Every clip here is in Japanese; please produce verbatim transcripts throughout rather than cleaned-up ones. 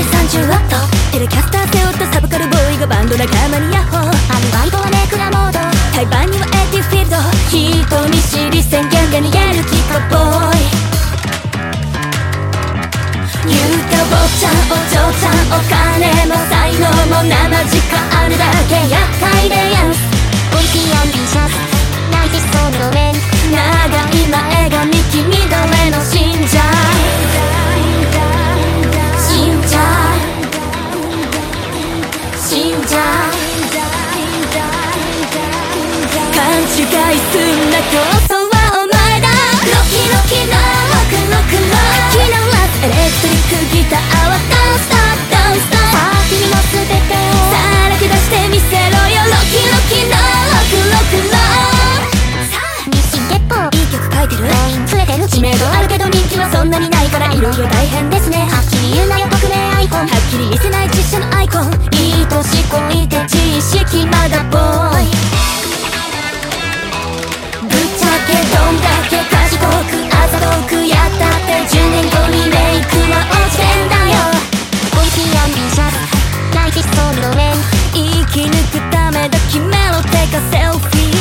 じさんじゅうワットテレキャスター背負ったサブカルボーイがバンド仲間にヤッホー。アルバイトはネクラモード、対バンにはエティフィールド、人見知り宣言で逃げるキックボーイ。言うたおっちゃんお嬢ちゃん、お金も才能も生地かあるだけ厄介でやんす。 おいしいアンビシャスナイティスソールドメン、 長い前髪君誰の信者信者信者勘違いすんな競争はお前だ。ロキロキのロクロクの秋のラスエレクトリックギターはダンスターダンスター。 さあ君の全てをさらけ出してみせろよ。ロキロキのロクロクの日進月歩、 いい曲書いてる、 増えてる、 知名度あるけど人気はそんなにないからいろいろ大変ですね。 はっきり言うなよ匿名アイコン、 はっきり見せない実写のアイコン、いい年こいて知識まだボーイ。ぶっちゃけどんだけ賢くあざとくやったってじゅうねんごにメイクは落ちてんだよ。 おいしいアンビシャスナイティスソールドメン、 生き抜くためだ決めろてかセルフィー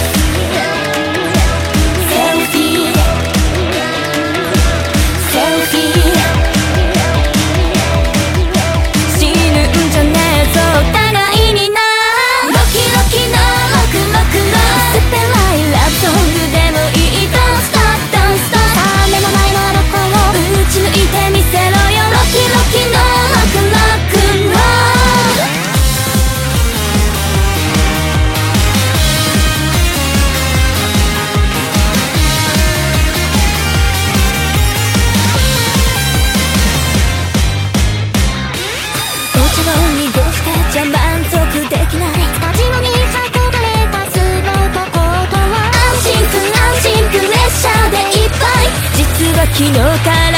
セルフィーセルフィー死ぬんじゃねえぞお互いにな。ロキロキのロクロクのスペライラブソングでもいい。ドンストップドンストップ、 さあ目の前のあの子を打ち抜いてみせろよ。ロキロキのロクロクの落ちの濁してじゃ満足できない。 スタジオに運ばれたスノートコートは安心く安心プレッシャーでいっぱい。実は昨日から